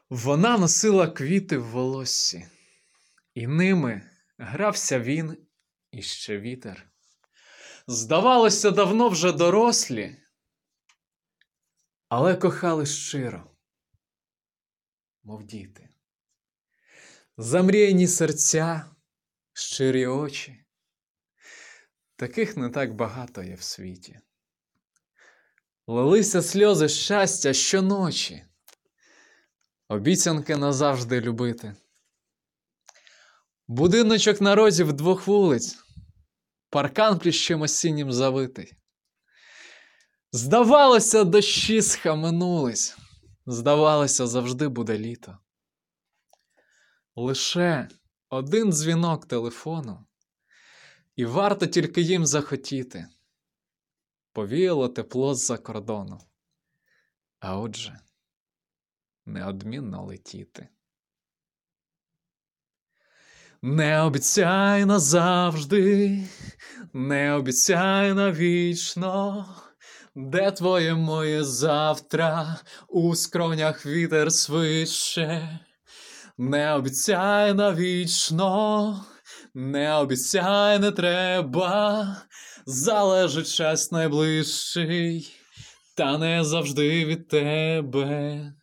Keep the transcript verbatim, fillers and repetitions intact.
Вона носила квіти в волоссі, і ними грався він і ще вітер. Здавалося, давно вже дорослі, але кохали щиро, мов діти. Замріяні серця, щирі очі, таких не так багато є в світі. Лилися сльози щастя щоночі, обіцянки назавжди любити. Будиночок на розі в двох вулиць, паркан плющем осіннім завитий. Здавалося, дощі схаменулись, здавалося, завжди буде літо. Лише один дзвінок телефону, і варто тільки їм захотіти. Повіяло тепло з-за кордону, а отже, неодмінно летіти. Не обіцяй назавжди, не обіцяй навічно, де твоє моє завтра, у скронях вітер свище. Не обіцяй навічно, не обіцяй не треба, залежить час найближчий, та не завжди від тебе.